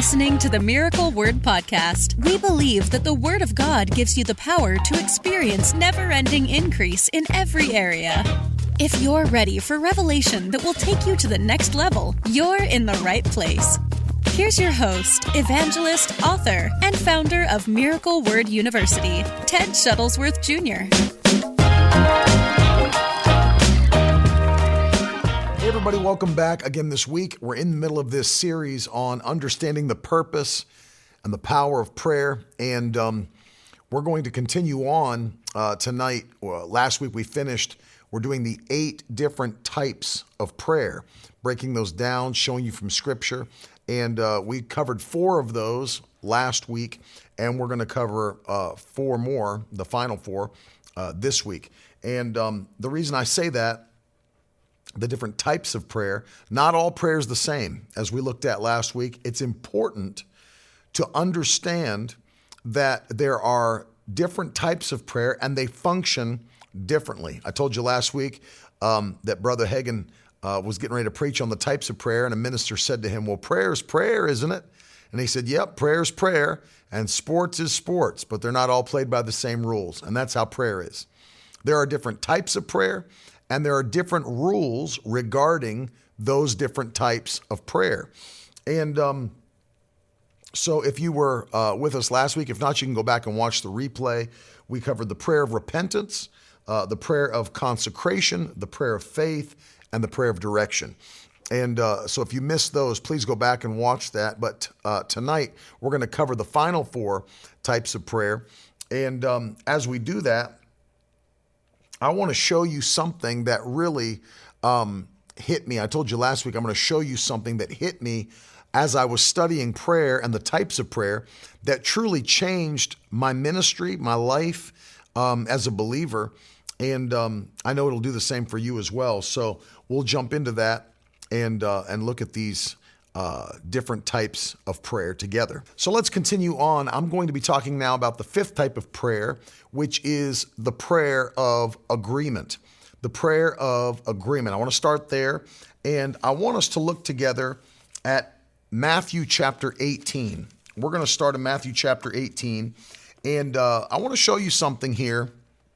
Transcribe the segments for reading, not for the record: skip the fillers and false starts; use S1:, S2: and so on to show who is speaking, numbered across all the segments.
S1: listening to the Miracle Word Podcast. We believe that the Word of God gives you the power to experience never-ending increase in every area. If you're ready for revelation that will take you to the next level, you're in the right place. Here's your host, evangelist, author, and founder of Miracle Word University, Ted Shuttlesworth Jr.
S2: Hey everybody, welcome back again this week. We're in the middle of this series on understanding the purpose and the power of prayer, and we're going to continue on tonight. Last week we finished. We're doing the 8 different types of prayer, breaking those down, showing you from Scripture, and we covered 4 of those last week, and we're going to cover 4 more, the final 4, this week. And the reason I say that, the different types of prayer, not all prayer is the same. As we looked at last week, it's important to understand that there are different types of prayer and they function differently. I told you last week that Brother Hagin was getting ready to preach on the types of prayer, and a minister said to him, well, prayer is prayer, isn't it? And he said, yep, prayer is prayer, and sports is sports, but they're not all played by the same rules, and that's how prayer is. There are different types of prayer, and there are different rules regarding those different types of prayer. And so if you were with us last week, if not, you can go back and watch the replay. We covered the prayer of repentance, the prayer of consecration, the prayer of faith, and the prayer of direction. And so if you missed those, please go back and watch that. But tonight, we're going to cover the final 4 types of prayer. And as we do that, I want to show you something that really hit me. I told you last week I'm going to show you something that hit me as I was studying prayer and the types of prayer that truly changed my ministry, my life as a believer. And I know it'll do the same for you as well. So we'll jump into that and look at these different types of prayer together. So let's continue on. I'm going to be talking now about the 5th type of prayer, which is the prayer of agreement. The prayer of agreement. I want to start there, and I want us to look together at Matthew chapter 18. We're going to start in Matthew chapter 18, and I want to show you something here.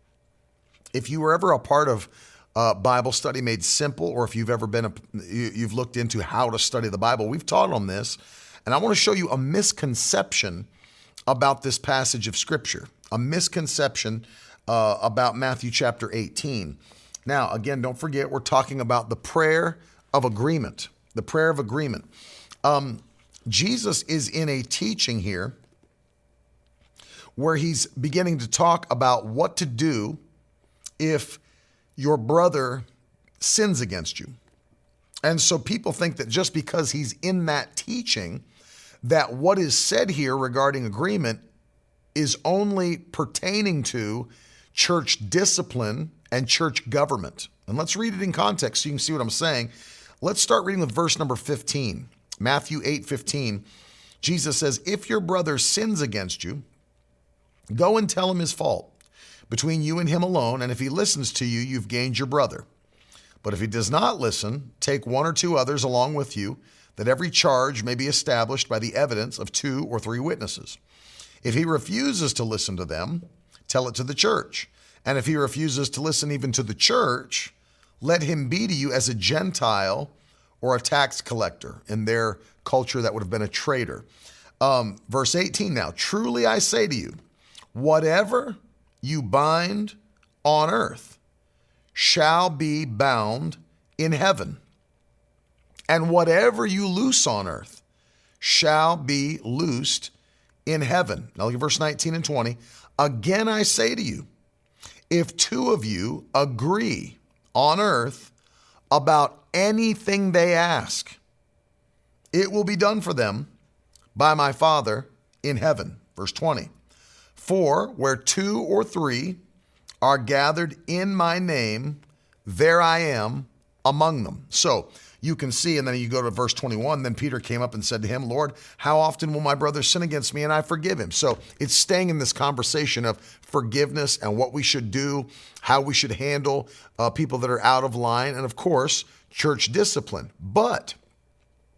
S2: If you were ever a part of Bible Study Made Simple, or if you've ever you've looked into how to study the Bible, we've taught on this, and I want to show you a misconception about this passage of Scripture, a misconception about Matthew chapter 18. Now, again, don't forget, we're talking about the prayer of agreement, the prayer of agreement. Jesus is in a teaching here where he's beginning to talk about what to do if your brother sins against you. And so people think that just because he's in that teaching, that what is said here regarding agreement is only pertaining to church discipline and church government. And let's read it in context so you can see what I'm saying. Let's start reading with verse number 15. Matthew 8:15. Jesus says, if your brother sins against you, go and tell him his fault between you and him alone, and if he listens to you, you've gained your brother. But if he does not listen, take 1 or 2 others along with you, that every charge may be established by the evidence of 2 or 3 witnesses. If he refuses to listen to them, tell it to the church. And if he refuses to listen even to the church, let him be to you as a Gentile or a tax collector. In their culture, that would have been a traitor. Verse 18 now, truly I say to you, whatever you bind on earth shall be bound in heaven, and whatever you loose on earth shall be loosed in heaven. Now look at verse 19 and 20. Again, I say to you, if 2 of you agree on earth about anything they ask, it will be done for them by my Father in heaven. Verse 20. For where 2 or 3 are gathered in my name, there I am among them. So you can see, and then you go to verse 21, then Peter came up and said to him, Lord, how often will my brother sin against me and I forgive him? So it's staying in this conversation of forgiveness and what we should do, how we should handle people that are out of line, and of course, church discipline. But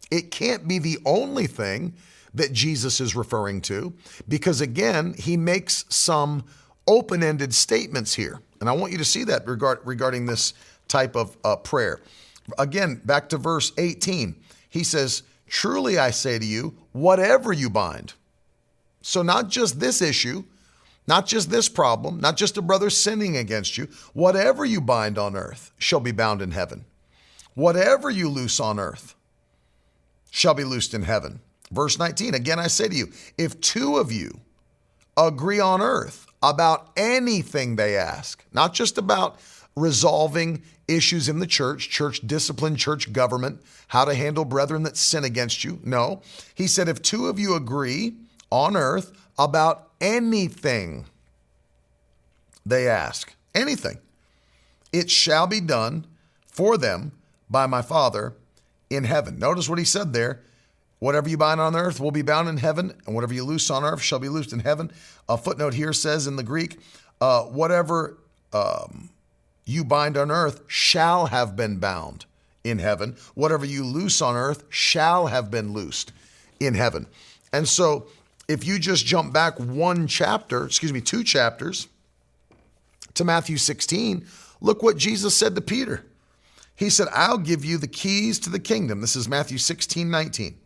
S2: It can't be the only thing that Jesus is referring to, because again, he makes some open-ended statements here. And I want you to see that regarding this type of prayer. Again, back to verse 18, he says, truly I say to you, whatever you bind. So not just this issue, not just this problem, not just a brother sinning against you, whatever you bind on earth shall be bound in heaven. Whatever you loose on earth shall be loosed in heaven. Verse 19, again I say to you, if two of you agree on earth about anything they ask, not just about resolving issues in the church discipline, church government, how to handle brethren that sin against you. No, he said, if two of you agree on earth about anything they ask, anything, it shall be done for them by my Father in heaven. Notice what he said there. Whatever you bind on earth will be bound in heaven, and whatever you loose on earth shall be loosed in heaven. A footnote here says in the Greek, whatever you bind on earth shall have been bound in heaven. Whatever you loose on earth shall have been loosed in heaven. And so if you just jump back two chapters to Matthew 16, look what Jesus said to Peter. He said, I'll give you the keys to the kingdom. This is Matthew 16:19.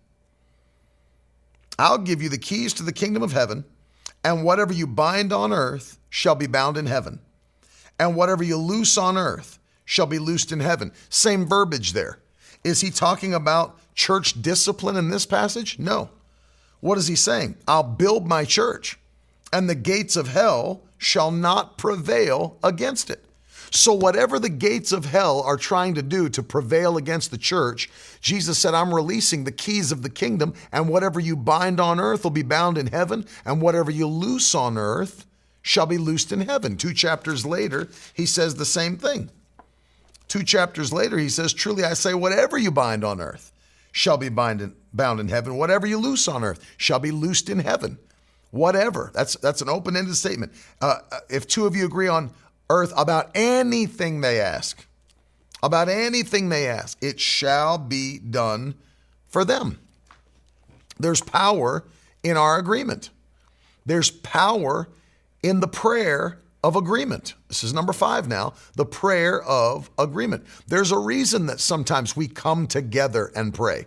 S2: I'll give you the keys to the kingdom of heaven, and whatever you bind on earth shall be bound in heaven, and whatever you loose on earth shall be loosed in heaven. Same verbiage there. Is he talking about church discipline in this passage? No. What is he saying? I'll build my church, and the gates of hell shall not prevail against it. So whatever the gates of hell are trying to do to prevail against the church, Jesus said, I'm releasing the keys of the kingdom, and whatever you bind on earth will be bound in heaven, and whatever you loose on earth shall be loosed in heaven. 2 chapters later, he says the same thing. 2 chapters later, he says, truly I say, whatever you bind on earth shall be bound in heaven. Whatever you loose on earth shall be loosed in heaven. Whatever. That's an open-ended statement. If two of you agree on earth about anything they ask, it shall be done for them. There's power in our agreement. There's power in the prayer of agreement. This is number 5 now, the prayer of agreement. There's a reason that sometimes we come together and pray.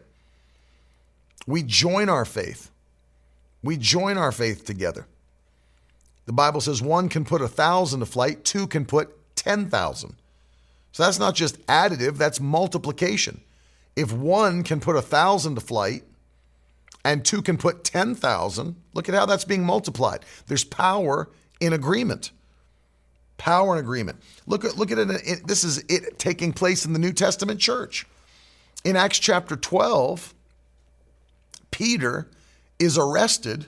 S2: We join our faith. We join our faith together. The Bible says 1 can put 1,000 to flight, 2 can put 10,000. So that's not just additive, that's multiplication. If 1 can put 1,000 to flight and 2 can put 10,000, look at how that's being multiplied. There's power in agreement. Power in agreement. Look at it. This is it taking place in the New Testament church. In Acts chapter 12, Peter is arrested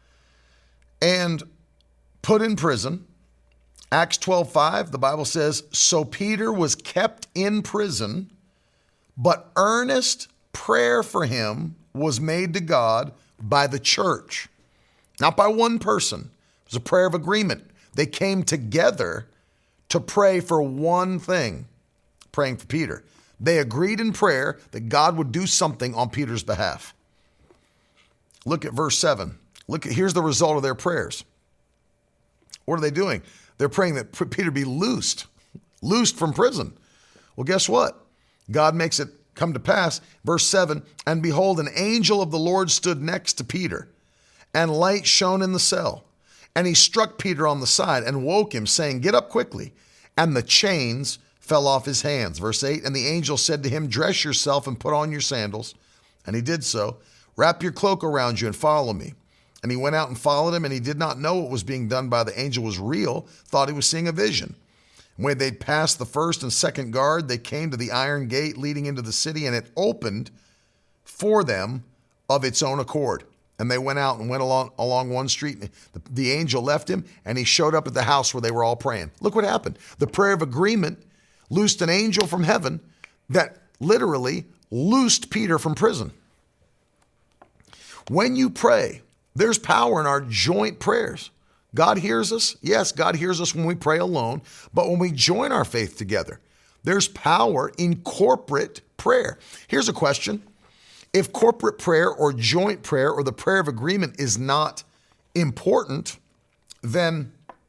S2: and put in prison. Acts 12:5, the Bible says, so Peter was kept in prison, but earnest prayer for him was made to God by the church, not by one person. It was a prayer of agreement. They came together to pray for one thing, praying for Peter. They agreed in prayer that God would do something on Peter's behalf. Look at verse 7. Here's the result of their prayers. What are they doing? They're praying that Peter be loosed from prison. Well, guess what? God makes it come to pass. Verse 7, and behold, an angel of the Lord stood next to Peter, and light shone in the cell. And he struck Peter on the side and woke him, saying, get up quickly. And the chains fell off his hands. Verse 8, and the angel said to him, dress yourself and put on your sandals. And he did so. Wrap your cloak around you and follow me. And he went out and followed him, and he did not know what was being done by the angel was real, thought he was seeing a vision. When they'd passed the first and second guard, they came to the iron gate leading into the city, and it opened for them of its own accord. And they went out and went along one street. The angel left him, and he showed up at the house where they were all praying. Look what happened. The prayer of agreement loosed an angel from heaven that literally loosed Peter from prison. When you pray, there's power in our joint prayers. God hears us. Yes, God hears us when we pray alone, but when we join our faith together, there's power in corporate prayer. Here's a question. If corporate prayer or joint prayer or the prayer of agreement is not important, then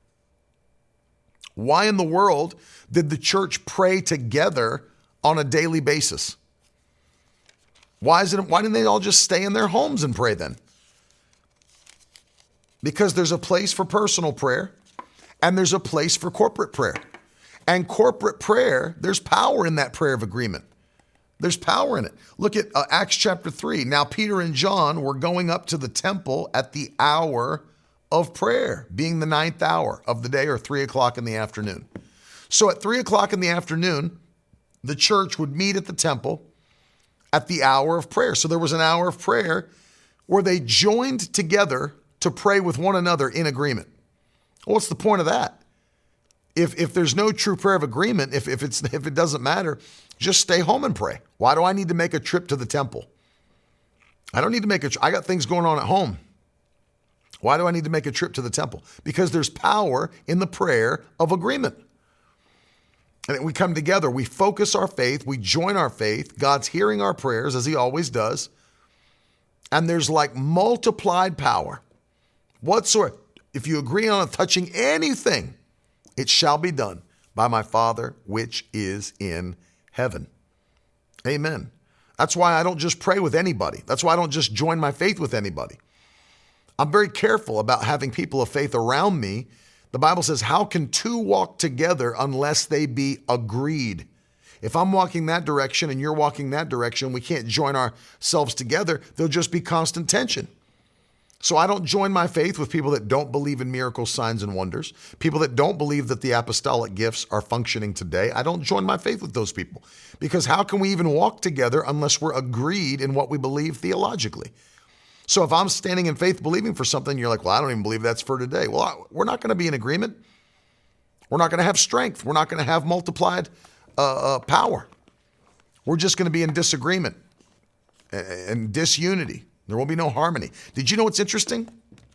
S2: why in the world did the church pray together on a daily basis? Why didn't they all just stay in their homes and pray then? Because there's a place for personal prayer and there's a place for corporate prayer. And corporate prayer, there's power in that prayer of agreement. There's power in it. Look at Acts chapter 3. Now, Peter and John were going up to the temple at the hour of prayer, being the 9th hour of the day, or 3 o'clock in the afternoon. So at 3 o'clock in the afternoon, the church would meet at the temple at the hour of prayer. So there was an hour of prayer where they joined together to pray with one another in agreement. Well, what's the point of that? If there's no true prayer of agreement, if it doesn't matter, just stay home and pray. Why do I need to make a trip to the temple? I don't need to make I got things going on at home. Why do I need to make a trip to the temple? Because there's power in the prayer of agreement. And we come together, we focus our faith, we join our faith. God's hearing our prayers as he always does. And there's like multiplied power. Whatsoever, if you agree on touching anything, it shall be done by my Father which is in heaven. Amen. That's why I don't just pray with anybody. That's why I don't just join my faith with anybody. I'm very careful about having people of faith around me. The Bible says, how can two walk together unless they be agreed? If I'm walking that direction and you're walking that direction, we can't join ourselves together. There'll just be constant tension. So I don't join my faith with people that don't believe in miracles, signs, and wonders, people that don't believe that the apostolic gifts are functioning today. I don't join my faith with those people, because how can we even walk together unless we're agreed in what we believe theologically? So if I'm standing in faith believing for something, you're like, well, I don't even believe that's for today. Well, we're not going to be in agreement. We're not going to have strength. We're not going to have multiplied power. We're just going to be in disagreement and disunity. There will be no harmony. Did you know what's interesting?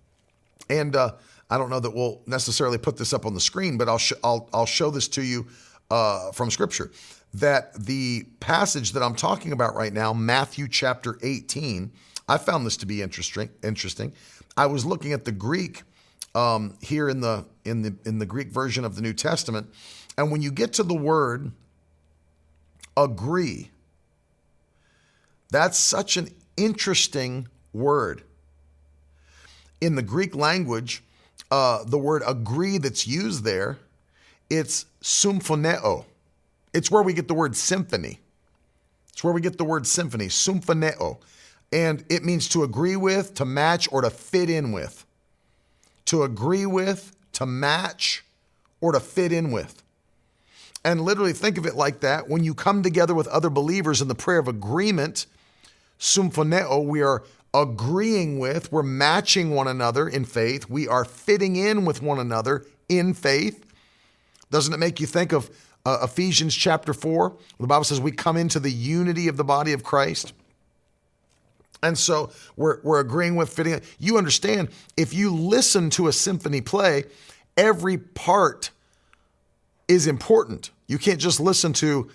S2: And I don't know that we'll necessarily put this up on the screen, but I'll show this to you from Scripture. That the passage that I'm talking about right now, Matthew chapter 18, I found this to be interesting. I was looking at the Greek here in the Greek version of the New Testament, and when you get to the word agree, that's such an interesting word. In the Greek language, the word agree that's used there, it's symphoneo. It's where we get the word symphony. It's where we get the word symphony, symphoneo. And it means to agree with, to match, or to fit in with. To agree with, to match, or to fit in with. And literally think of it like that. When you come together with other believers in the prayer of agreement, symphoneo, we are agreeing with, we're matching one another in faith. We are fitting in with one another in faith. Doesn't it make you think of Ephesians chapter 4? The Bible says we come into the unity of the body of Christ. And so we're agreeing with, fitting in. You understand, if you listen to a symphony play, every part is important. You can't just listen to,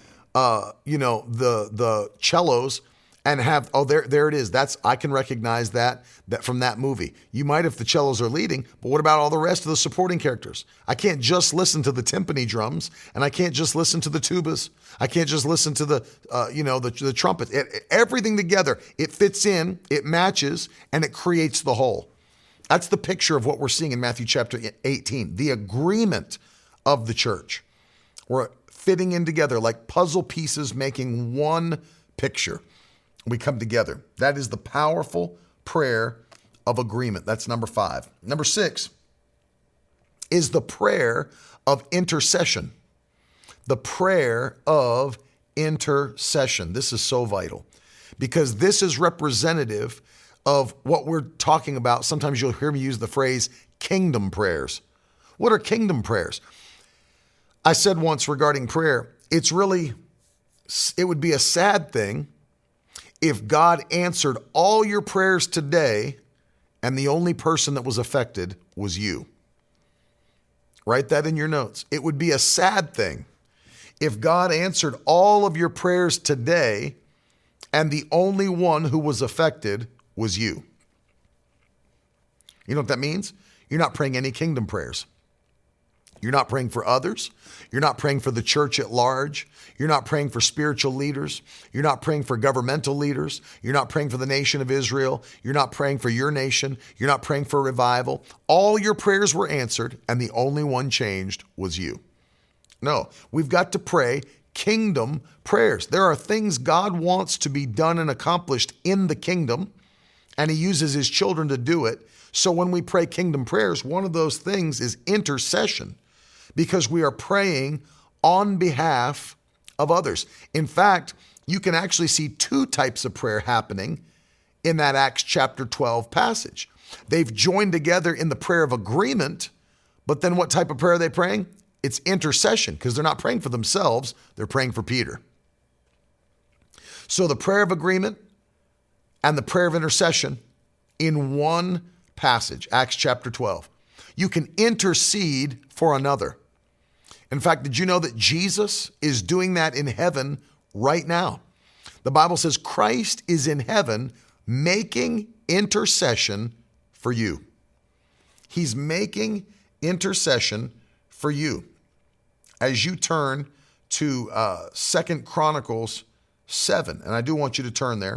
S2: the cellos and have, there it is. I can recognize that from that movie. You might if the cellos are leading, but what about all the rest of the supporting characters? I can't just listen to the timpani drums, and I can't just listen to the tubas. I can't just listen to the trumpet. Everything together, it fits in, it matches, and it creates the whole. That's the picture of what we're seeing in Matthew chapter 18, the agreement of the church. We're fitting in together like puzzle pieces making one picture. We come together. That is the powerful prayer of agreement. That's number 5. Number 6 is the prayer of intercession. The prayer of intercession. This is so vital because this is representative of what we're talking about. Sometimes you'll hear me use the phrase kingdom prayers. What are kingdom prayers? I said once regarding prayer, it would be a sad thing if God answered all your prayers today and the only person that was affected was you. Write that in your notes. It would be a sad thing if God answered all of your prayers today and the only one who was affected was you. You know what that means? You're not praying any kingdom prayers. You're not praying for others. You're not praying for the church at large. You're not praying for spiritual leaders. You're not praying for governmental leaders. You're not praying for the nation of Israel. You're not praying for your nation. You're not praying for revival. All your prayers were answered, and the only one changed was you. No, we've got to pray kingdom prayers. There are things God wants to be done and accomplished in the kingdom, and he uses his children to do it. So when we pray kingdom prayers, one of those things is intercession, because we are praying on behalf of others. In fact, you can actually see two types of prayer happening in that Acts chapter 12 passage. They've joined together in the prayer of agreement, but then what type of prayer are they praying? It's intercession, because they're not praying for themselves, they're praying for Peter. So the prayer of agreement and the prayer of intercession in one passage, Acts chapter 12. You can intercede for another. In fact, did you know that Jesus is doing that in heaven right now? The Bible says Christ is in heaven making intercession for you. He's making intercession for you. As you turn to 2 Chronicles 7, and I do want you to turn there.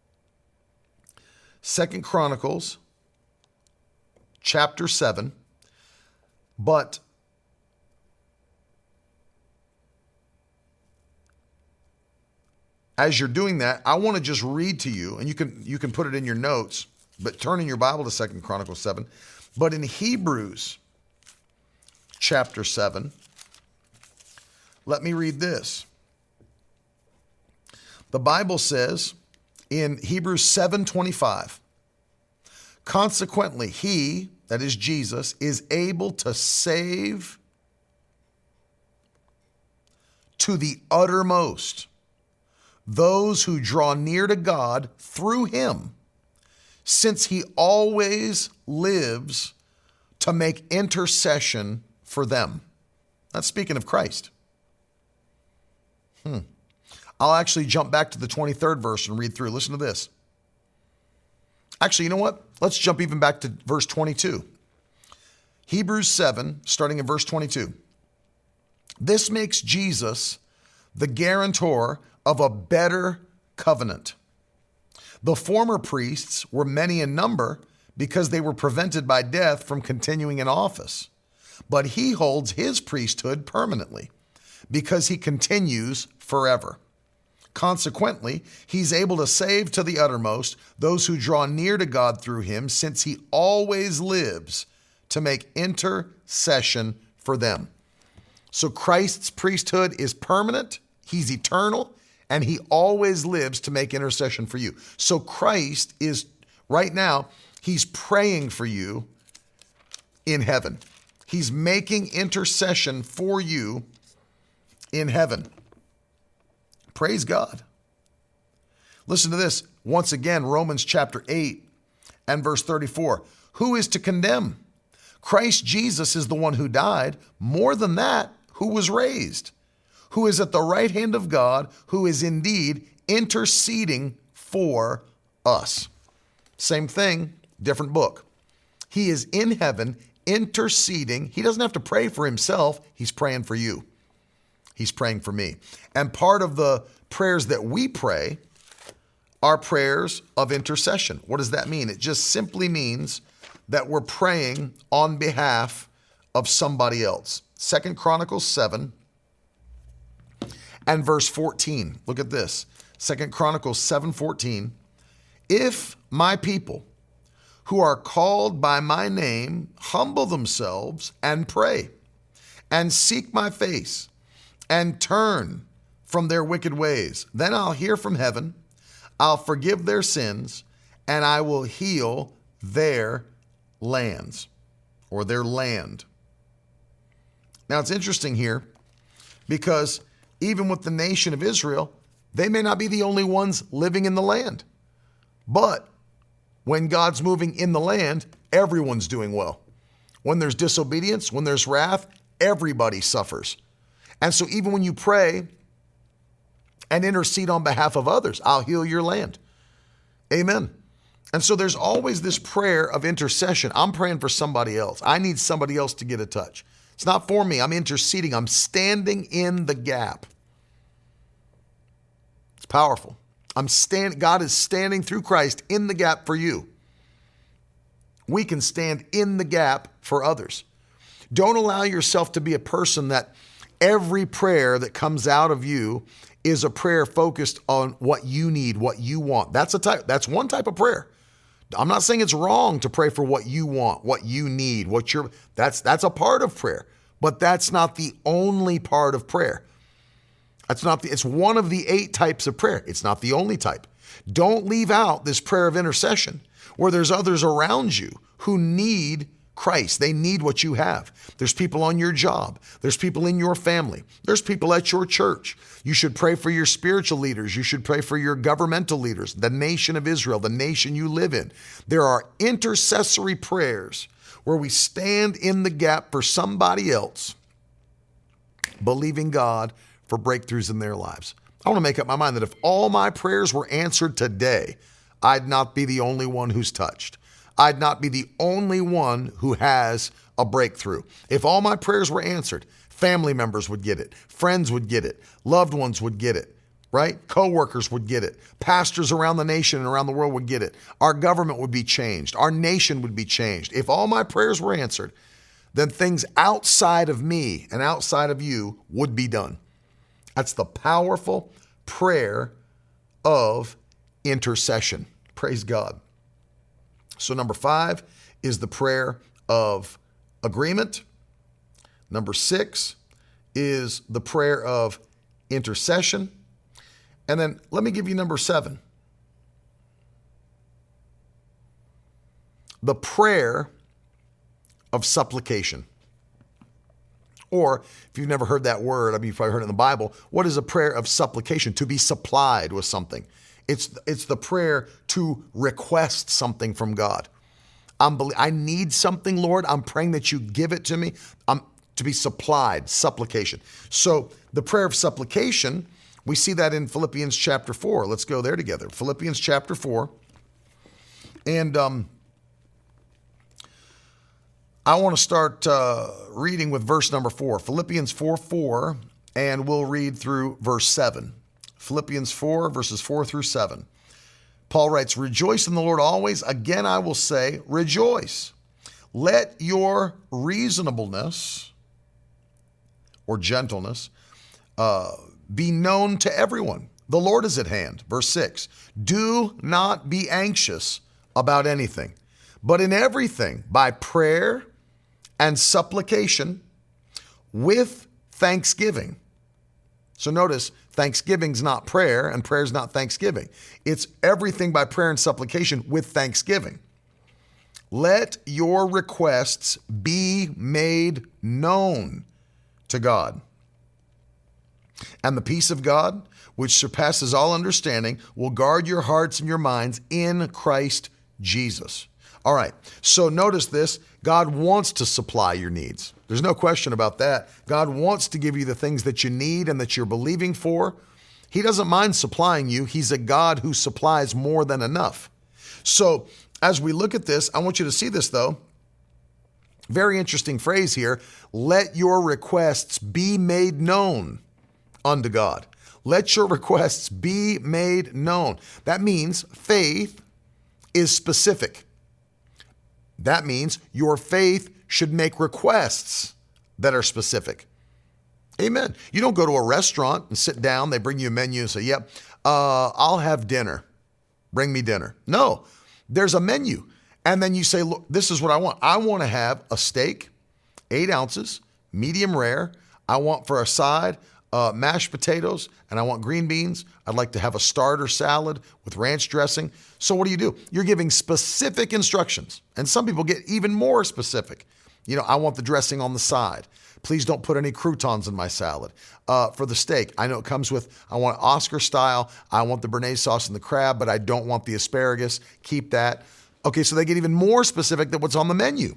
S2: 2 Chronicles chapter 7, but as you're doing that, I want to just read to you, and you can put it in your notes, but turn in your Bible to 2 Chronicles 7. But in Hebrews chapter 7, let me read this. The Bible says in Hebrews 7:25, consequently, he, that is Jesus, is able to save to the uttermost those who draw near to God through him, since he always lives to make intercession for them. That's speaking of Christ. I'll actually jump back to the 23rd verse and read through. Listen to this. Actually, you know what? Let's jump even back to verse 22. Hebrews 7, starting in verse 22. This makes Jesus the guarantor of a better covenant. The former priests were many in number because they were prevented by death from continuing in office. But he holds his priesthood permanently because he continues forever. Consequently, he's able to save to the uttermost those who draw near to God through him, since he always lives to make intercession for them. So Christ's priesthood is permanent, he's eternal, and he always lives to make intercession for you. So Christ is, right now, he's praying for you in heaven. He's making intercession for you in heaven. Praise God. Listen to this. Once again, Romans chapter 8 and verse 34. Who is to condemn? Christ Jesus is the one who died. More than that, who was raised, who is at the right hand of God, who is indeed interceding for us. Same thing, different book. He is in heaven interceding. He doesn't have to pray for himself. He's praying for you. He's praying for me. And part of the prayers that we pray are prayers of intercession. What does that mean? It just simply means that we're praying on behalf of somebody else. 2 Chronicles 7 and verse 14. Look at this. 2 Chronicles 7:14. If my people who are called by my name humble themselves and pray and seek my face and turn from their wicked ways, then I'll hear from heaven, I'll forgive their sins, and I will heal their lands, or their land. Now it's interesting here because even with the nation of Israel, they may not be the only ones living in the land. But when God's moving in the land, everyone's doing well. When there's disobedience, when there's wrath, everybody suffers. And so even when you pray and intercede on behalf of others. I'll heal your land. Amen. And so there's always this prayer of intercession. I'm praying for somebody else. I need somebody else to get a touch. It's not for me. I'm interceding. I'm standing in the gap. It's powerful. God is standing through Christ in the gap for you. We can stand in the gap for others. Don't allow yourself to be a person that every prayer that comes out of you is a prayer focused on what you need, what you want. That's one type of prayer. I'm not saying it's wrong to pray for what you want, what you need, that's a part of prayer, but that's not the only part of prayer. It's one of the 8 types of prayer. It's not the only type. Don't leave out this prayer of intercession where there's others around you who need Christ. They need what you have. There's people on your job. There's people in your family. There's people at your church. You should pray for your spiritual leaders. You should pray for your governmental leaders, the nation of Israel, the nation you live in. There are intercessory prayers where we stand in the gap for somebody else, believing God for breakthroughs in their lives. I want to make up my mind that if all my prayers were answered today, I'd not be the only one who's touched. I'd not be the only one who has a breakthrough. If all my prayers were answered, family members would get it, friends would get it, loved ones would get it, right? Coworkers would get it. Pastors around the nation and around the world would get it. Our government would be changed. Our nation would be changed. If all my prayers were answered, then things outside of me and outside of you would be done. That's the powerful prayer of intercession. Praise God. So number 5 is the prayer of agreement. Number 6 is the prayer of intercession. And then let me give you number 7. The prayer of supplication. Or if you've never heard that word, you've probably heard it in the Bible. What is a prayer of supplication? To be supplied with something. It's the prayer to request something from God. I need something, Lord. I'm praying that you give it to me. To be supplied, supplication. So the prayer of supplication, we see that in Philippians chapter 4. Let's go there together. Philippians chapter 4. And I want to start reading with verse number 4. Philippians 4:4, and we'll read through verse 7. Philippians 4, verses 4 through 7. Paul writes, "Rejoice in the Lord always. Again, I will say, rejoice. Let your reasonableness or gentleness be known to everyone. The Lord is at hand." Verse 6, "Do not be anxious about anything, but in everything, by prayer and supplication, with thanksgiving." So notice, thanksgiving's not prayer, and prayer's not thanksgiving. It's everything by prayer and supplication with thanksgiving. "Let your requests be made known to God. And the peace of God, which surpasses all understanding, will guard your hearts and your minds in Christ Jesus." All right, so notice this. God wants to supply your needs. There's no question about that. God wants to give you the things that you need and that you're believing for. He doesn't mind supplying you. He's a God who supplies more than enough. So as we look at this, I want you to see this though. Very interesting phrase here. Let your requests be made known unto God. Let your requests be made known. That means faith is specific. That means your faith should make requests that are specific. Amen. You don't go to a restaurant and sit down, they bring you a menu and say, "Yep, I'll have dinner. Bring me dinner." No, there's a menu. And then you say, "Look, this is what I want. I want to have a steak, 8 ounces, medium rare. I want for a side, mashed potatoes, and I want green beans. I'd like to have a starter salad with ranch dressing." So what do? You're giving specific instructions. And some people get even more specific. I want the dressing on the side. Please don't put any croutons in my salad. For the steak, I know it comes with, I want Oscar style. I want the béarnaise sauce and the crab, but I don't want the asparagus. Keep that. Okay, so they get even more specific than what's on the menu.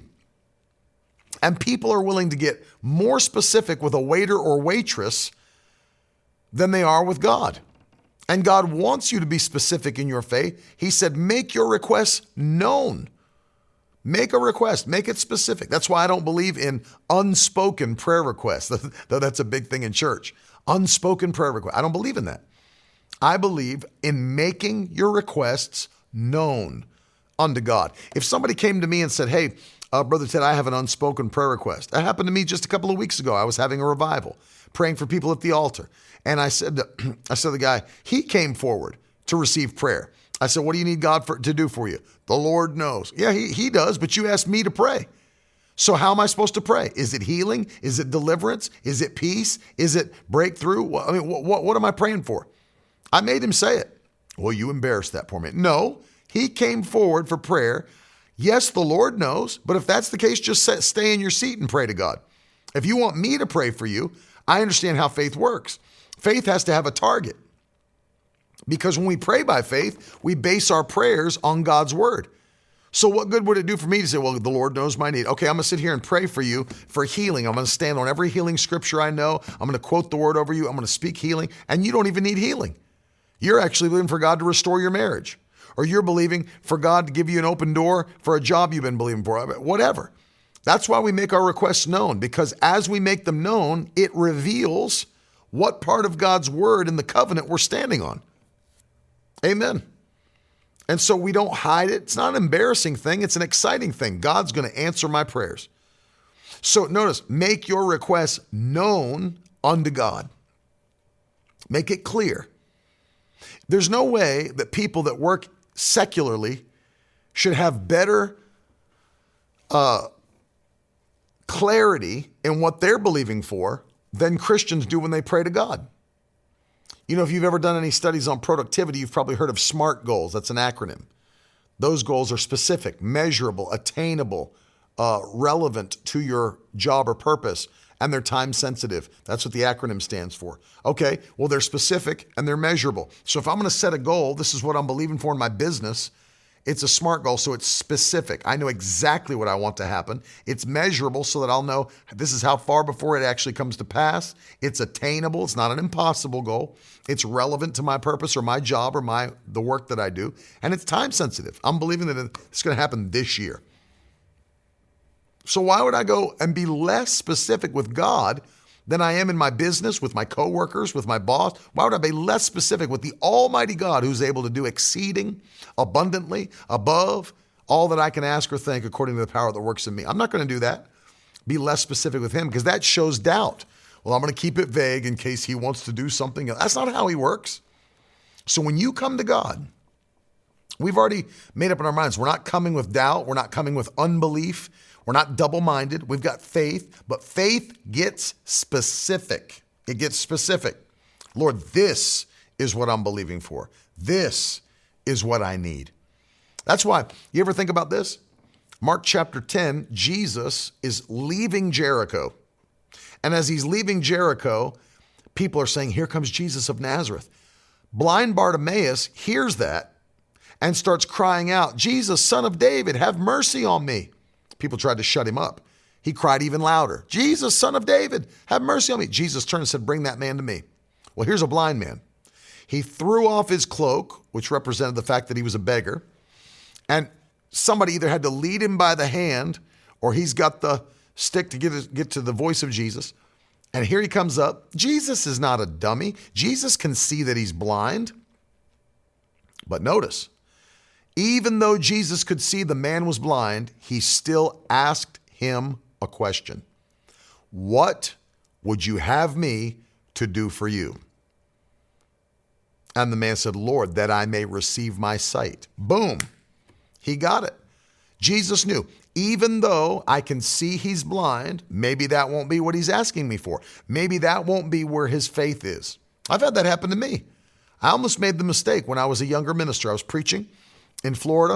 S2: And people are willing to get more specific with a waiter or waitress than they are with God. And God wants you to be specific in your faith. He said, make your requests known. Make a request, make it specific. That's why I don't believe in unspoken prayer requests, though that's a big thing in church. Unspoken prayer requests. I don't believe in that. I believe in making your requests known unto God. If somebody came to me and said, hey, Brother Ted, I have an unspoken prayer request. That happened to me just a couple of weeks ago. I was having a revival, praying for people at the altar. And I said to the guy, he came forward to receive prayer. I said, what do you need God to do for you? The Lord knows. Yeah, he does, but you asked me to pray. So how am I supposed to pray? Is it healing? Is it deliverance? Is it peace? Is it breakthrough? I mean, what am I praying for? I made him say it. Well, you embarrassed that poor man. No, he came forward for prayer. Yes, the Lord knows, but if that's the case, just stay in your seat and pray to God. If you want me to pray for you, I understand how faith works. Faith has to have a target. Because when we pray by faith, we base our prayers on God's word. So what good would it do for me to say, well, the Lord knows my need. Okay, I'm going to sit here and pray for you for healing. I'm going to stand on every healing scripture I know. I'm going to quote the word over you. I'm going to speak healing. And you don't even need healing. You're actually believing for God to restore your marriage. Or you're believing for God to give you an open door for a job you've been believing for. Whatever. That's why we make our requests known. Because as we make them known, it reveals what part of God's word in the covenant we're standing on. Amen. And so we don't hide it. It's not an embarrassing thing. It's an exciting thing. God's going to answer my prayers. So notice, make your requests known unto God. Make it clear. There's no way that people that work secularly should have better clarity in what they're believing for than Christians do when they pray to God. You know, if you've ever done any studies on productivity, you've probably heard of SMART goals. That's an acronym. Those goals are specific, measurable, attainable, relevant to your job or purpose, and they're time sensitive. That's what the acronym stands for. Okay, well, they're specific and they're measurable. So if I'm going to set a goal, this is what I'm believing for in my business. It's a SMART goal, so it's specific. I know exactly what I want to happen. It's measurable so that I'll know this is how far before it actually comes to pass. It's attainable. It's not an impossible goal. It's relevant to my purpose or my job or the work that I do. And it's time sensitive. I'm believing that it's going to happen this year. So why would I go and be less specific with God than I am in my business, with my coworkers, with my boss? Why would I be less specific with the Almighty God who's able to do exceeding abundantly above all that I can ask or think according to the power that works in me? I'm not going to do that. Be less specific with him because that shows doubt. Well, I'm going to keep it vague in case he wants to do something. That's not how he works. So when you come to God, we've already made up in our minds. We're not coming with doubt. We're not coming with unbelief. We're not double-minded. We've got faith, but faith gets specific. It gets specific. Lord, this is what I'm believing for. This is what I need. That's why, you ever think about this? Mark chapter 10, Jesus is leaving Jericho. And as he's leaving Jericho, people are saying, here comes Jesus of Nazareth. Blind Bartimaeus hears that and starts crying out, Jesus, Son of David, have mercy on me. People tried to shut him up. He cried even louder, Jesus, Son of David, have mercy on me. Jesus turned and said, bring that man to me. Well, here's a blind man. He threw off his cloak, which represented the fact that he was a beggar. And somebody either had to lead him by the hand or he's got the stick to get to the voice of Jesus. And here he comes up. Jesus is not a dummy. Jesus can see that he's blind. But notice, even though Jesus could see the man was blind, he still asked him a question. What would you have me to do for you? And the man said, Lord, that I may receive my sight. Boom. He got it. Jesus knew, even though I can see he's blind, maybe that won't be what he's asking me for. Maybe that won't be where his faith is. I've had that happen to me. I almost made the mistake when I was a younger minister. I was preaching in Florida,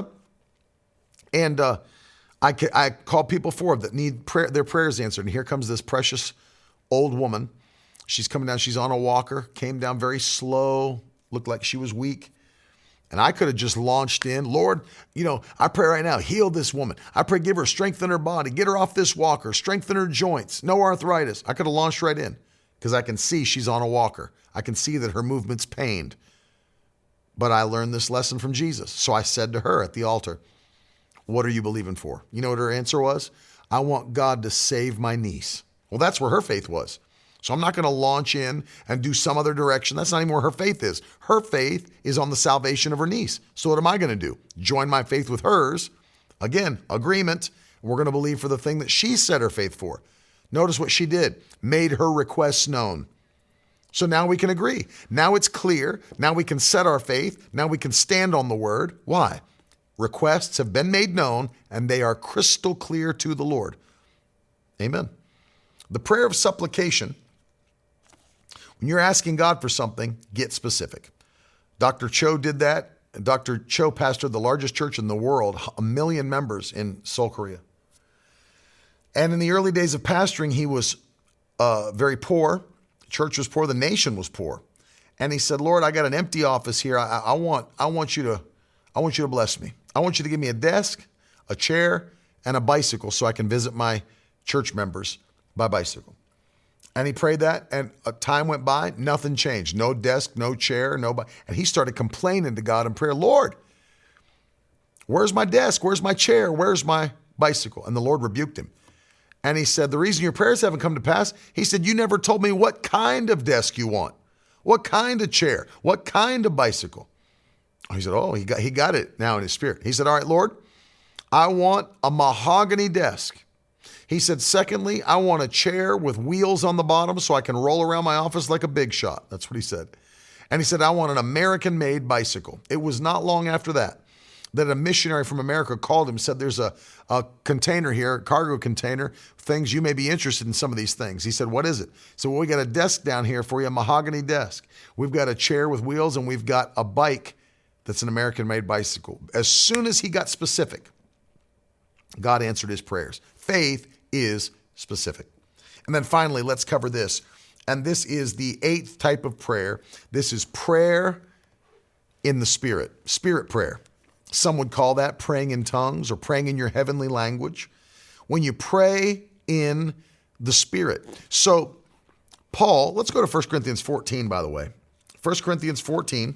S2: and I called people forward that need their prayers answered. And here comes this precious old woman. She's coming down. She's on a walker, came down very slow, looked like she was weak. And I could have just launched in, Lord, I pray right now, heal this woman. I pray, give her strength in her body, get her off this walker, strengthen her joints, no arthritis. I could have launched right in because I can see she's on a walker. I can see that her movement's pained. but I learned this lesson from Jesus. So I said to her at the altar, what are you believing for? You know what her answer was? I want God to save my niece. Well, that's where her faith was. So I'm not going to launch in and do some other direction. That's not even where her faith is. Her faith is on the salvation of her niece. So what am I going to do? Join my faith with hers. Again, agreement. We're going to believe for the thing that she set her faith for. Notice what she did. Made her requests known. So now we can agree. Now it's clear. Now we can set our faith. Now we can stand on the word. Why? Requests have been made known and they are crystal clear to the Lord. Amen. The prayer of supplication, when you're asking God for something, get specific. Dr. Cho did that. Dr. Cho pastored the largest church in the world, 1 million members in Seoul, Korea. And in the early days of pastoring, he was very poor. The church was poor. The nation was poor. And he said, Lord, I got an empty office here. I want you to bless me. I want you to give me a desk, a chair, and a bicycle so I can visit my church members by bicycle. And he prayed that, and a time went by, nothing changed. No desk, no chair, nobody. And he started complaining to God in prayer, Lord, where's my desk? Where's my chair? Where's my bicycle? And the Lord rebuked him. And he said, the reason your prayers haven't come to pass, he said, you never told me what kind of desk you want, what kind of chair, what kind of bicycle. He said, oh, he got it now in his spirit. He said, all right, Lord, I want a mahogany desk. He said, secondly, I want a chair with wheels on the bottom so I can roll around my office like a big shot. That's what he said. And he said, I want an American-made bicycle. It was not long after that a missionary from America called him and said, there's a container here, a cargo container, things you may be interested in some of these things. He said, what is it? So well, we got a desk down here for you, a mahogany desk. We've got a chair with wheels and we've got a bike that's an American-made bicycle. As soon as he got specific, God answered his prayers. Faith is specific. And then finally, let's cover this. And this is the 8th type of prayer. This is prayer in the Spirit, Spirit prayer. Some would call that praying in tongues or praying in your heavenly language. When you pray in the Spirit. So Paul, let's go to 1 Corinthians 14, by the way. 1 Corinthians 14.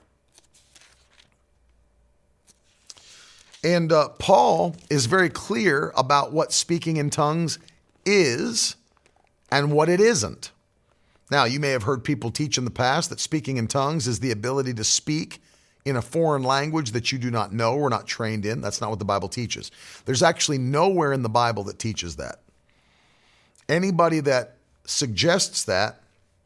S2: And Paul is very clear about what speaking in tongues is and what it isn't. Now, you may have heard people teach in the past that speaking in tongues is the ability to speak in a foreign language that you do not know or not trained in. That's not what the Bible teaches. There's actually nowhere in the Bible that teaches that. Anybody that suggests that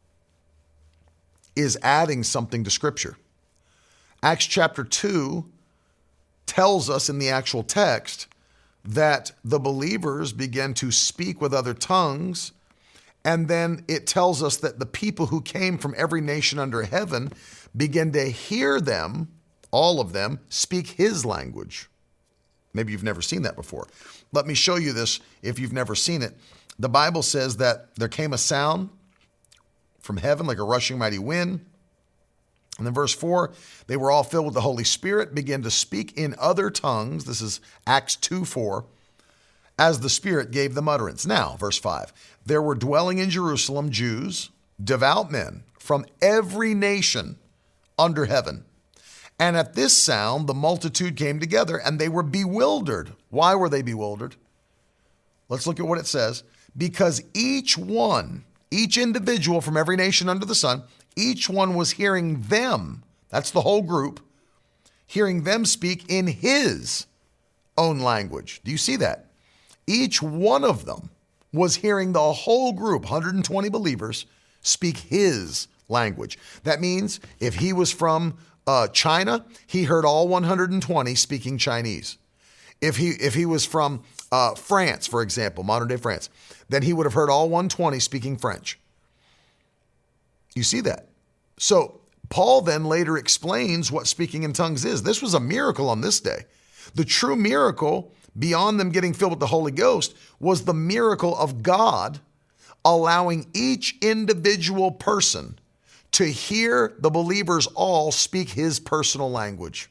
S2: is adding something to Scripture. Acts chapter 2 tells us in the actual text that the believers began to speak with other tongues, and then it tells us that the people who came from every nation under heaven began to hear them, all of them, speak his language. Maybe you've never seen that before. Let me show you this if you've never seen it. The Bible says that there came a sound from heaven like a rushing mighty wind. And then verse 4, they were all filled with the Holy Spirit, began to speak in other tongues. This is Acts 2:4, as the Spirit gave them utterance. Now, verse 5, there were dwelling in Jerusalem Jews, devout men from every nation under heaven. And at this sound, the multitude came together and they were bewildered. Why were they bewildered? Let's look at what it says. Because each individual from every nation under the sun, each one was hearing them, that's the whole group, hearing them speak in his own language. Do you see that? Each one of them was hearing the whole group, 120 believers, speak his language. That means if he was from China, he heard all 120 speaking Chinese. If he was from France, for example, modern day France, then he would have heard all 120 speaking French. You see that? So Paul then later explains what speaking in tongues is. This was a miracle on this day. The true miracle, beyond them getting filled with the Holy Ghost, was the miracle of God allowing each individual person to hear the believers all speak his personal language.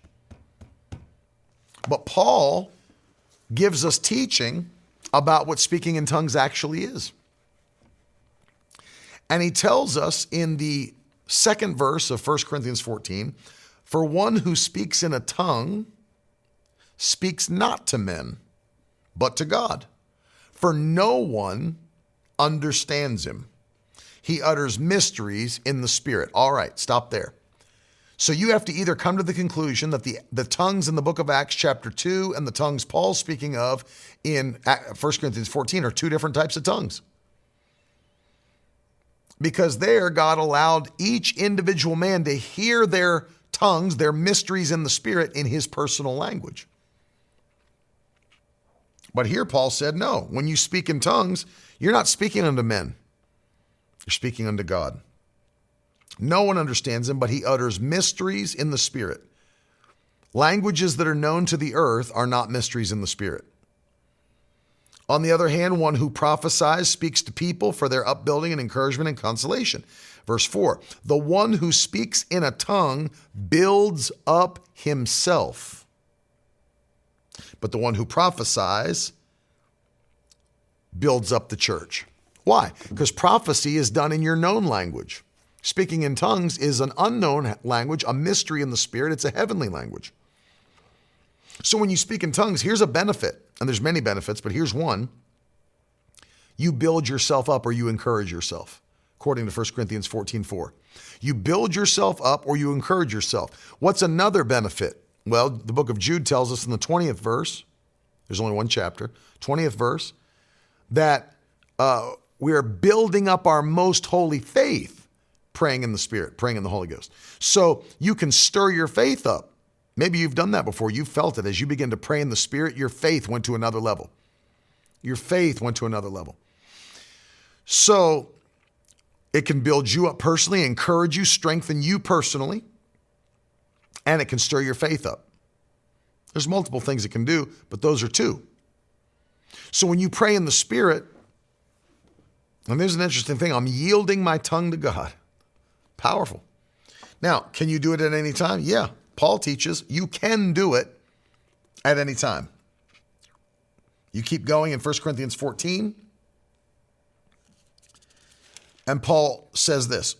S2: But Paul gives us teaching about what speaking in tongues actually is. And he tells us in the second verse of 1 Corinthians 14, For one who speaks in a tongue speaks not to men, but to God. For no one understands him. He utters mysteries in the Spirit. All right, stop there. So you have to either come to the conclusion that the tongues in the book of Acts chapter 2 and the tongues Paul's speaking of in 1 Corinthians 14 are two different types of tongues. Because there God allowed each individual man to hear their tongues, their mysteries in the Spirit in his personal language. But here Paul said, no, when you speak in tongues, you're not speaking unto men. You're speaking unto God. No one understands him, but he utters mysteries in the Spirit. Languages that are known to the earth are not mysteries in the Spirit. On the other hand, one who prophesies speaks to people for their upbuilding and encouragement and consolation. Verse 4, the one who speaks in a tongue builds up himself, but the one who prophesies builds up the church. Why? Because prophecy is done in your known language. Speaking in tongues is an unknown language, a mystery in the Spirit. It's a heavenly language. So when you speak in tongues, here's a benefit, and there's many benefits, but here's one. You build yourself up or you encourage yourself, according to 1 Corinthians 14:4. You build yourself up or you encourage yourself. What's another benefit? Well, the book of Jude tells us in the 20th verse, there's only one chapter, 20th verse, that we are building up our most holy faith, praying in the Spirit, praying in the Holy Ghost. So you can stir your faith up. Maybe you've done that before. You felt it. As you begin to pray in the Spirit, your faith went to another level. Your faith went to another level. So it can build you up personally, encourage you, strengthen you personally, and it can stir your faith up. There's multiple things it can do, but those are two. So when you pray in the Spirit, and there's an interesting thing, I'm yielding my tongue to God. Powerful. Now, can you do it at any time? Yeah. Paul teaches you can do it at any time. You keep going in 1 Corinthians 14. And Paul says this.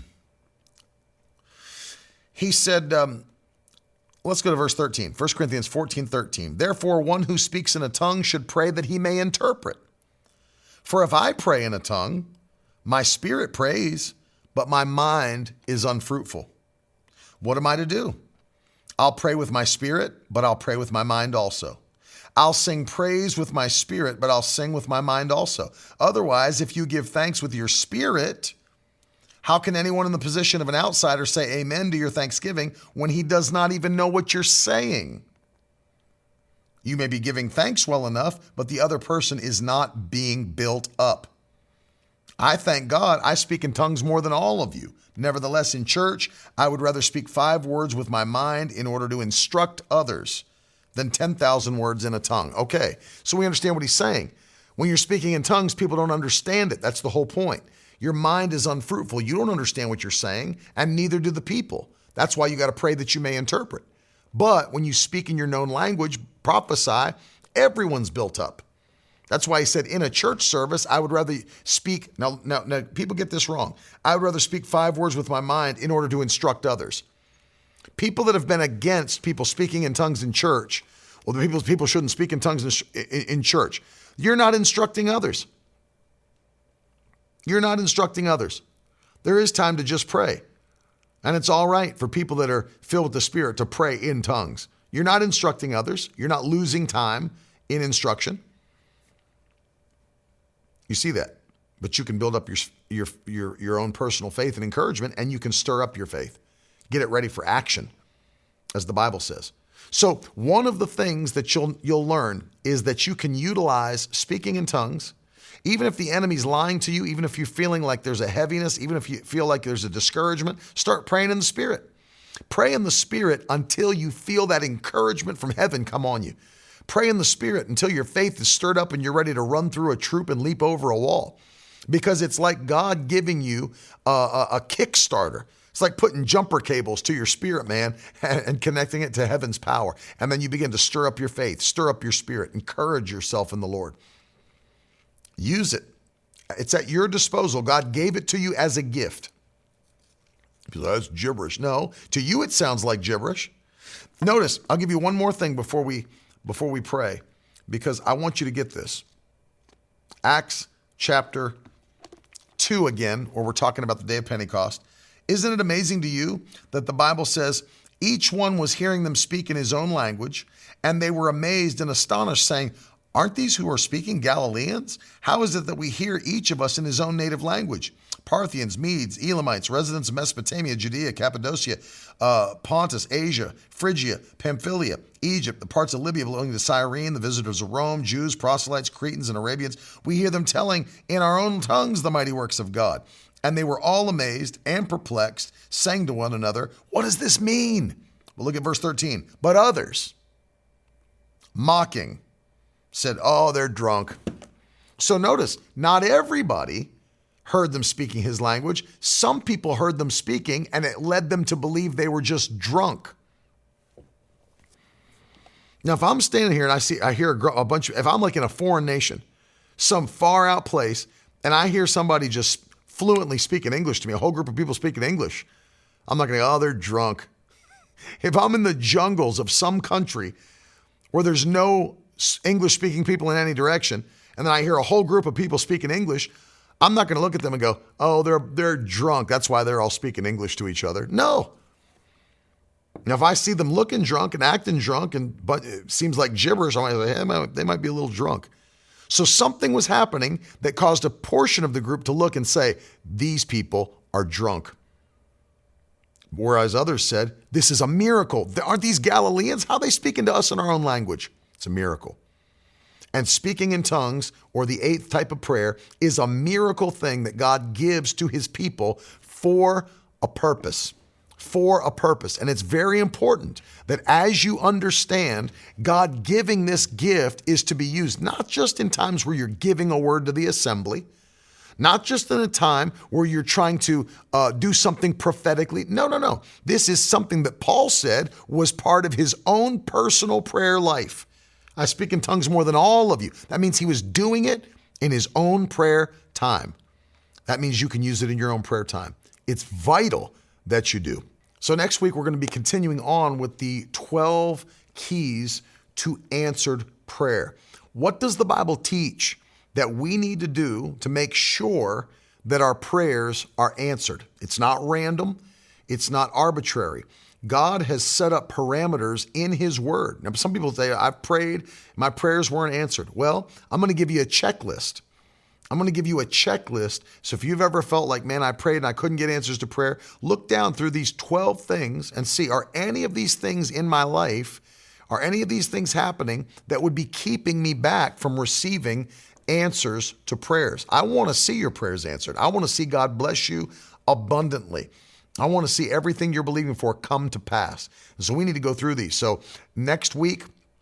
S2: He said, let's go to verse 13. 1 Corinthians 14:13. Therefore, one who speaks in a tongue should pray that he may interpret. For if I pray in a tongue, my spirit prays, but my mind is unfruitful. What am I to do? I'll pray with my spirit, but I'll pray with my mind also. I'll sing praise with my spirit, but I'll sing with my mind also. Otherwise, if you give thanks with your spirit, how can anyone in the position of an outsider say amen to your thanksgiving when he does not even know what you're saying? You may be giving thanks well enough, but the other person is not being built up. I thank God I speak in tongues more than all of you. Nevertheless, in church, I would rather speak 5 words with my mind in order to instruct others than 10,000 words in a tongue. Okay, so we understand what he's saying. When you're speaking in tongues, people don't understand it. That's the whole point. Your mind is unfruitful. You don't understand what you're saying, and neither do the people. That's why you got to pray that you may interpret. But when you speak in your known language, prophesy, everyone's built up. That's why he said in a church service, I would rather speak. Now, people get this wrong. I would rather speak 5 words with my mind in order to instruct others. People that have been against people speaking in tongues in church, well, the people shouldn't speak in tongues in church. You're not instructing others. You're not instructing others. There is time to just pray. And it's all right for people that are filled with the Spirit to pray in tongues. You're not instructing others. You're not losing time in instruction. You see that, but you can build up your own personal faith and encouragement, and you can stir up your faith, get it ready for action, as the Bible says. So one of the things that you'll learn is that you can utilize speaking in tongues, even if the enemy's lying to you, even if you're feeling like there's a heaviness, even if you feel like there's a discouragement. Start praying in the Spirit. Pray in the Spirit until you feel that encouragement from heaven come on you. Pray in the Spirit until your faith is stirred up and you're ready to run through a troop and leap over a wall. Because it's like God giving you a Kickstarter. It's like putting jumper cables to your spirit, man, and connecting it to heaven's power. And then you begin to stir up your faith, stir up your spirit, encourage yourself in the Lord. Use it. It's at your disposal. God gave it to you as a gift. People say, that's gibberish. No, to you it sounds like gibberish. Notice, I'll give you one more thing before we pray, because I want you to get this. Acts chapter 2 again, where we're talking about the day of Pentecost. Isn't it amazing to you that the Bible says each one was hearing them speak in his own language, and they were amazed and astonished, saying, aren't these who are speaking Galileans? How is it that we hear each of us in his own native language? Parthians, Medes, Elamites, residents of Mesopotamia, Judea, Cappadocia, Pontus, Asia, Phrygia, Pamphylia, Egypt, the parts of Libya belonging to Cyrene, the visitors of Rome, Jews, proselytes, Cretans, and Arabians. We hear them telling in our own tongues the mighty works of God. And they were all amazed and perplexed, saying to one another, what does this mean? Well, look at verse 13. But others, mocking, said, oh, they're drunk. So notice, not everybody heard them speaking his language. Some people heard them speaking, and it led them to believe they were just drunk. Now, if I'm standing here and I hear a bunch of, if I'm like in a foreign nation, some far out place, and I hear somebody just fluently speaking English to me, a whole group of people speaking English, I'm not going to go, oh, they're drunk. If I'm in the jungles of some country where there's no English-speaking people in any direction, and then I hear a whole group of people speaking English, I'm not going to look at them and go, oh, they're drunk. That's why they're all speaking English to each other. No. Now, if I see them looking drunk and acting drunk, but it seems like gibberish, I might say, hey, they might be a little drunk. So something was happening that caused a portion of the group to look and say, these people are drunk. Whereas others said, this is a miracle. Aren't these Galileans? How are they speaking to us in our own language? It's a miracle. And speaking in tongues, or the 8th type of prayer, is a miracle thing that God gives to his people for a purpose. For a purpose. And it's very important that as you understand, God giving this gift is to be used not just in times where you're giving a word to the assembly, not just in a time where you're trying to do something prophetically. No. This is something that Paul said was part of his own personal prayer life. I speak in tongues more than all of you. That means he was doing it in his own prayer time. That means you can use it in your own prayer time. It's vital that you do. So next week, we're going to be continuing on with the 12 keys to answered prayer. What does the Bible teach that we need to do to make sure that our prayers are answered? It's not random. It's not arbitrary. God has set up parameters in his word. Now, some people say, I've prayed, my prayers weren't answered. Well, I'm going to give you a checklist. I'm going to give you a checklist. So if you've ever felt like, man, I prayed and I couldn't get answers to prayer, look down through these 12 things and see, are any of these things in my life, are any of these things happening that would be keeping me back from receiving answers to prayers? I want to see your prayers answered. I want to see God bless you abundantly. I want to see everything you're believing for come to pass. And so we need to go through these. So next week,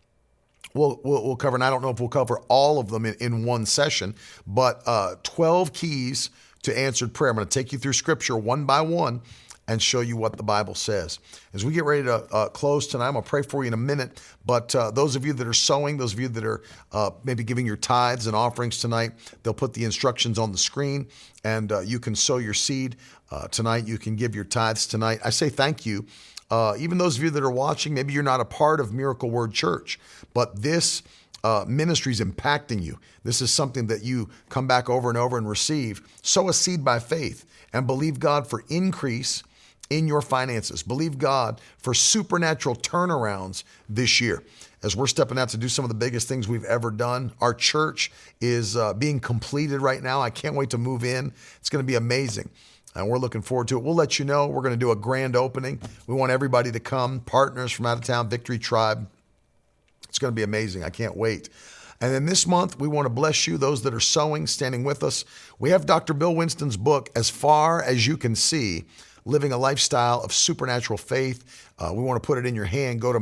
S2: we'll cover, and I don't know if we'll cover all of them in one session, but 12 keys to answered prayer. I'm going to take you through scripture one by one and show you what the Bible says. As we get ready to close tonight, I'm going to pray for you in a minute, but those of you that are sowing, those of you that are maybe giving your tithes and offerings tonight, they'll put the instructions on the screen, and you can sow your seed tonight. You can give your tithes tonight. I say thank you. Even those of you that are watching, maybe you're not a part of Miracle Word Church, but this ministry is impacting you. This is something that you come back over and over and receive. Sow a seed by faith and believe God for increase in your finances. Believe God for supernatural turnarounds this year. As we're stepping out to do some of the biggest things we've ever done, our church is being completed right now. I can't wait to move in. It's going to be amazing. And we're looking forward to it. We'll let you know. We're going to do a grand opening. We want everybody to come, partners from out of town, Victory Tribe. It's going to be amazing. I can't wait. And then this month, we want to bless you, those that are sowing, standing with us. We have Dr. Bill Winston's book, As Far As You Can See, Living a Lifestyle of Supernatural Faith. We want to put it in your hand. Go to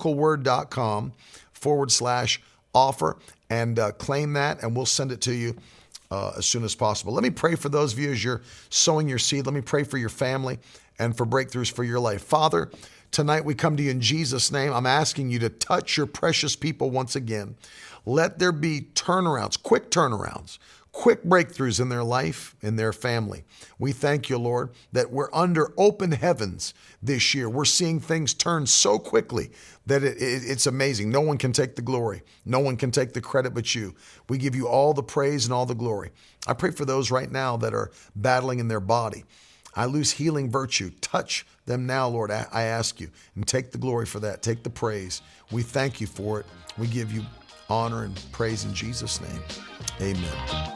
S2: miracleword.com/offer and claim that, and we'll send it to you as soon as possible. Let me pray for those of you as you're sowing your seed. Let me pray for your family and for breakthroughs for your life. Father, tonight we come to you in Jesus' name. I'm asking you to touch your precious people once again. Let there be turnarounds, quick quick breakthroughs in their life, in their family. We thank you, Lord, that we're under open heavens this year. We're seeing things turn so quickly that it's amazing. No one can take the glory. No one can take the credit but you. We give you all the praise and all the glory. I pray for those right now that are battling in their body. I lose healing virtue. Touch them now, Lord, I ask you, and take the glory for that. Take the praise. We thank you for it. We give you honor and praise in Jesus' name. Amen.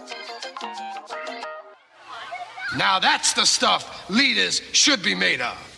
S3: Now that's the stuff leaders should be made of.